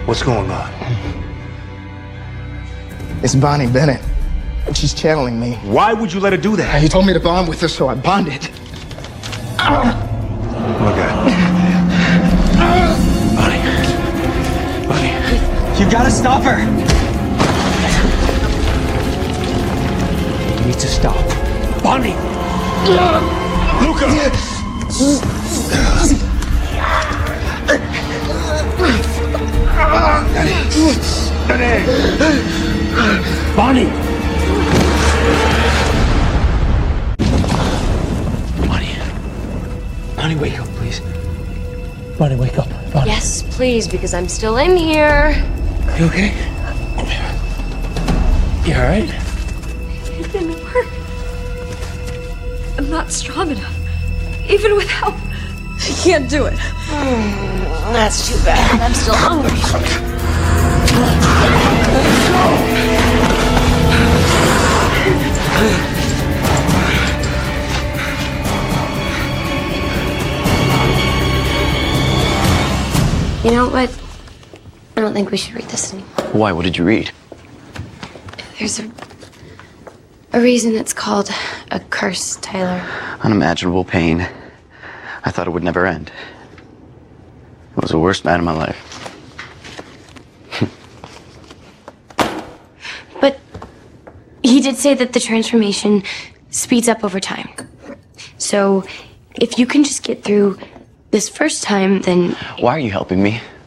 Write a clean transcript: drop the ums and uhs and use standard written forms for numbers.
What's going on? It's Bonnie Bennett. She's channeling me. Why would you let her do that? He told me to bond with her, so I bonded. Okay. Bonnie. You gotta stop her! You need to stop. Bonnie! Luca! Danny! Bonnie! Bonnie, wake up, please. Bonnie, wake up. Bonnie. Yes, please, because I'm still in here. You okay? You alright? It didn't work. I'm not strong enough. Even with help. I can't do it. That's too bad. I'm still hungry. You know what? I don't think we should read this anymore. Why? What did you read? There's a reason it's called a curse, Tyler. Unimaginable pain. I thought it would never end. It was the worst night of my life. But he did say that the transformation speeds up over time. So if you can just get through this first time, then... Why are you helping me?